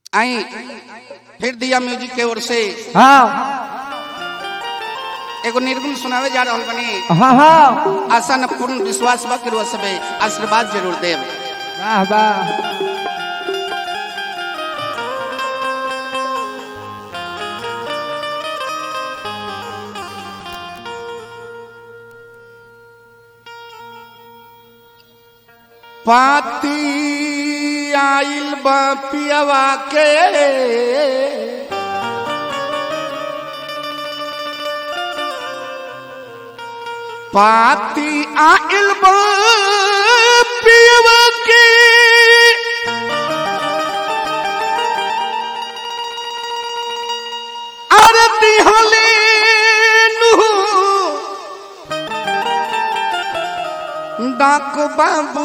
आई फिर दिया म्यूजिक के ओर से हाँ एगो निर्गुण सुनावे जा रहल बनी। हाँ हाँ आशा न पूर्ण विश्वास बा कि सबे आशीर्वाद जरूर देव। वाह वाह पाती आइल बा पियवा के पाती आइल बा पियवा के आरती हले डाक बाबू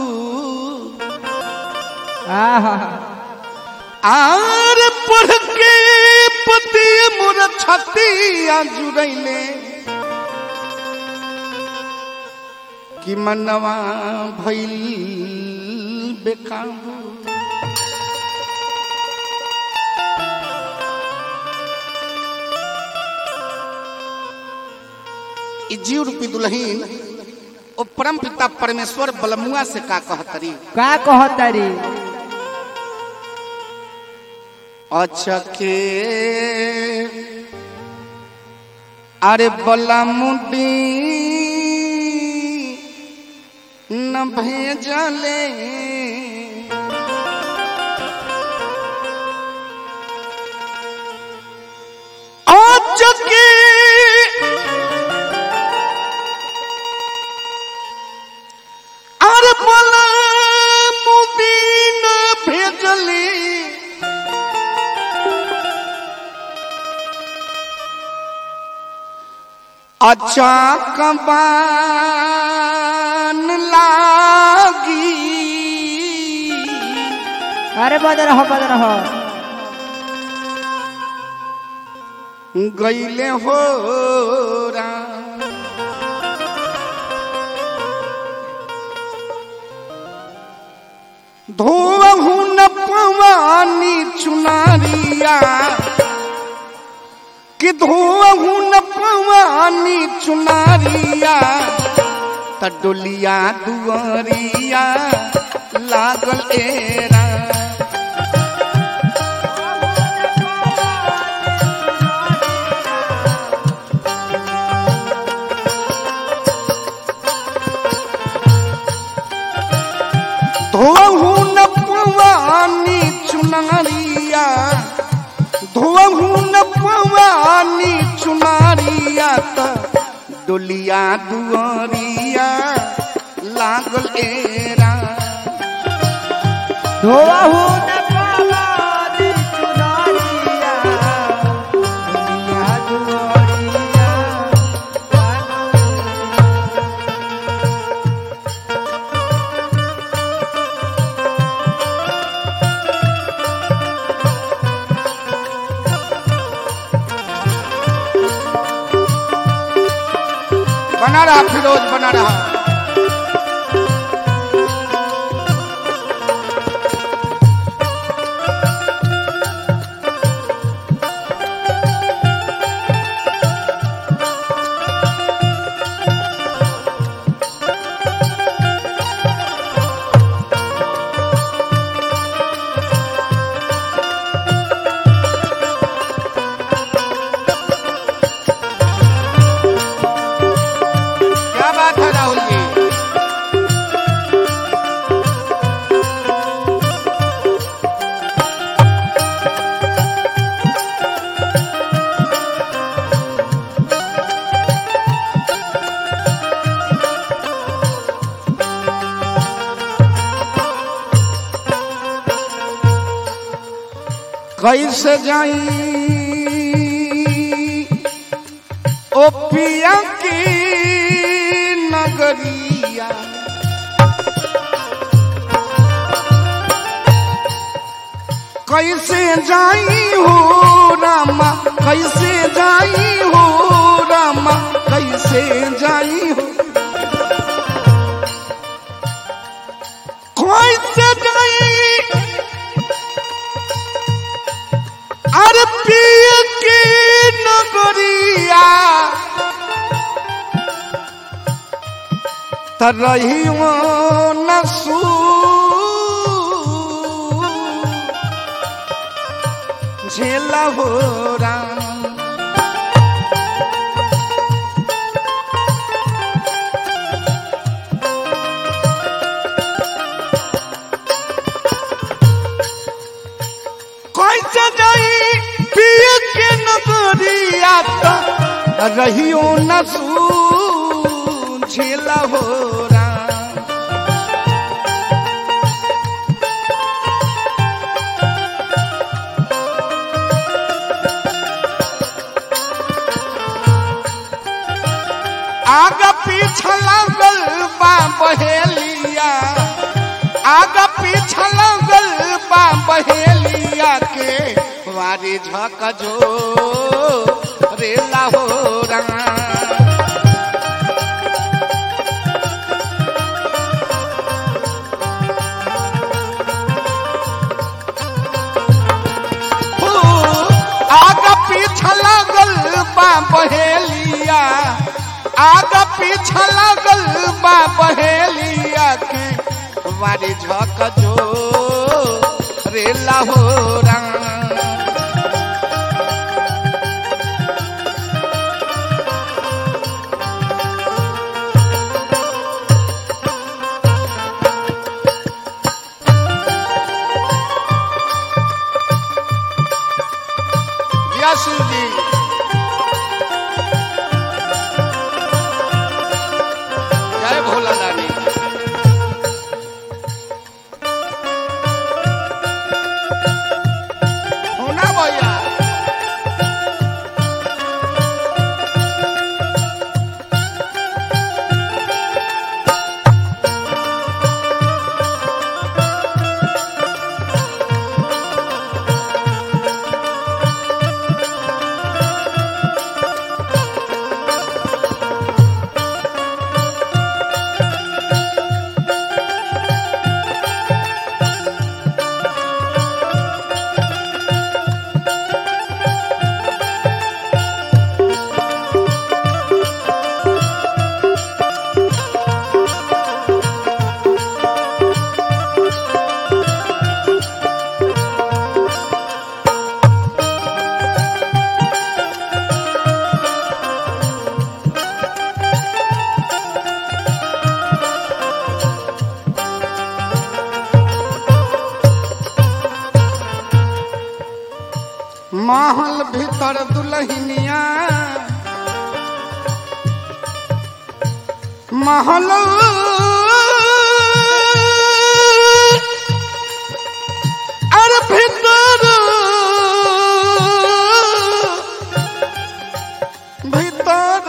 आर पढ़ के पति मोर छतिया जुड़ैले कि मनवा भइल बेकाबू। ई जीव रूपी दुल्हीन ओ परम पिता परमेश्वर बलमुआ से का कहतरी अच्छा के अरे बलमुडी न भेजले अच्छा के अरे बलमुडी न भेजले अच्छा कबान लागी। अरे बज रहो गईले हो धोहू न पवानी चुनारिया कि धोहू न पवानी चुनारिया त डोलिया दुआरिया लागल एरा। धोहू न पवानी चुनारिया धोहू न पवानी चुनारिया त डोलिया दुआरिया लागल एरा। धोहू न पवानी चुनारिया डोलिया दुआरिया बना रहा फिरोज बना रहा। क्या बात है राहुल जी। कैसे जाई ओ पिया की नगरिया कैसे जाई हो रामा कैसे जाई हो रामा कैसे जाई हो कैसे जाई नगरिया तरहियो नसू झेला हो राम कैसे जाई पिए के नगरिया रहियो नसू झेला हो राम आगा पीछा लागल बा बहेलिया आगा पीछा लागल बा बहेलिया के वारी झक जो रेला हो राम आगा पीछा लागल बा बहेलिया आगा पीछा लागल बा बहेलिया के वारी झक जो रेला हो राम व्यासु जी जय भोला दानी होना भैया महल भीतर दुल्हनिया महल अरे भीतर भीतर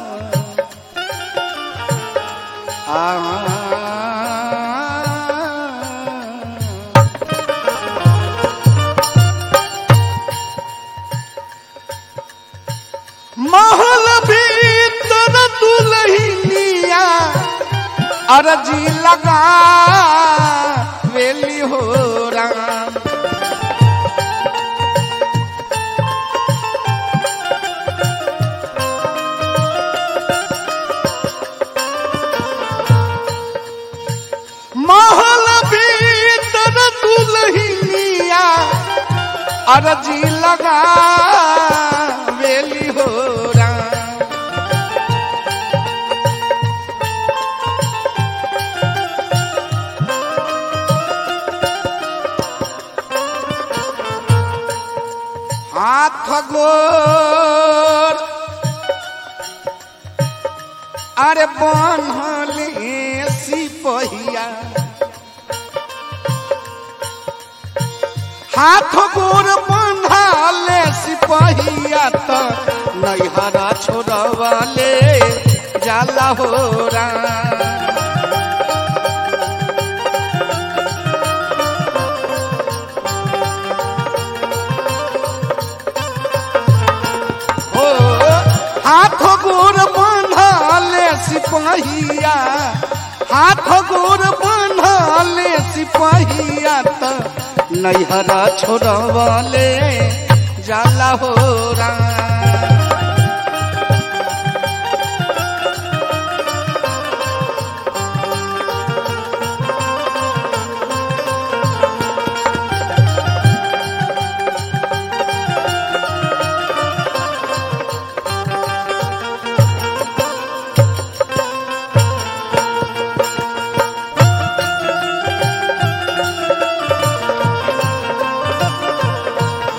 महल भीतर दुल्हनिया अरजी लगा वेली हो राम महल भीतर दुल्हनिया अरजी लगा वेली हो राम हाथ गोर अरे बनले सिपहिया हाथ गोर बंधाले सिपहिया तो नैहरा छोड़वाले जाला हो राम हाथ गोर बंधाले सिपहिया हाथ गोर बंधाले सिपहिया तो नैहरा छोड़वाले जाला हो राम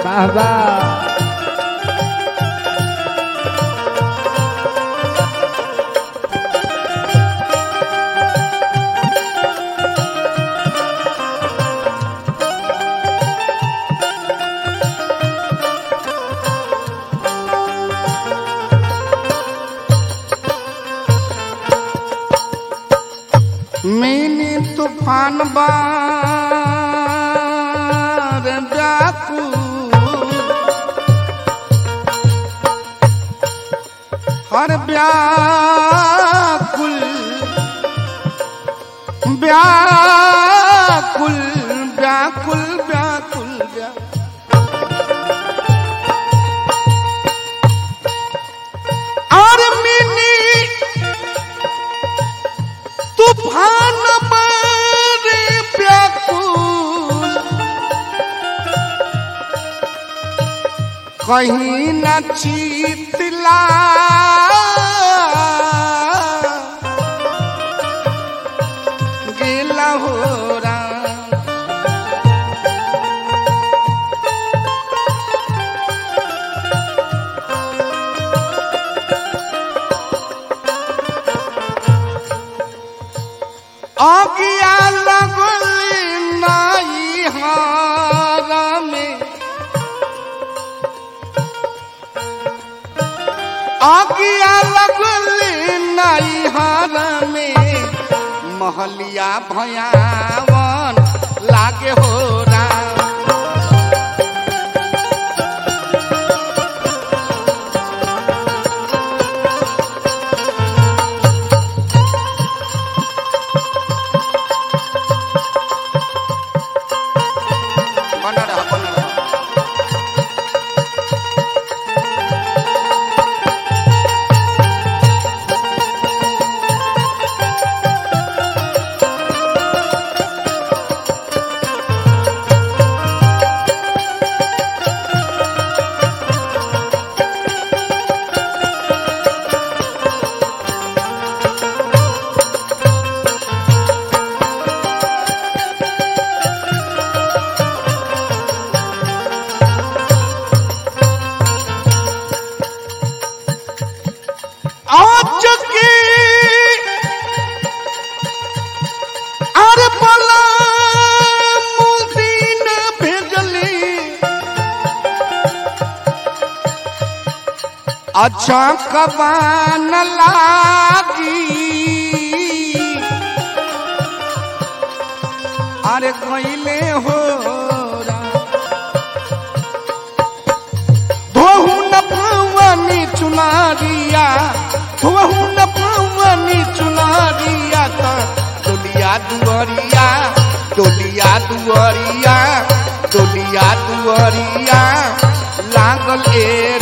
वाह वाह मैंने तूफान बार व्याकुल हर व्याकुल व्याकुल व्याकुल व्याकुल और मैंने तूफान मारे व्याकुल कहीं न चीतला गेला हो आगिया लगल नाई हारा में आगिया लगल नाई हारा में महलिया भयावन लागे हो अच्छा कबान लागी अरे गईले हो धोहू न पवनी चुनारिया धोहू न पवनी चुनारिया डोलिया दुआरिया डोलिया दुआरिया डोलिया दुआरिया लागल ए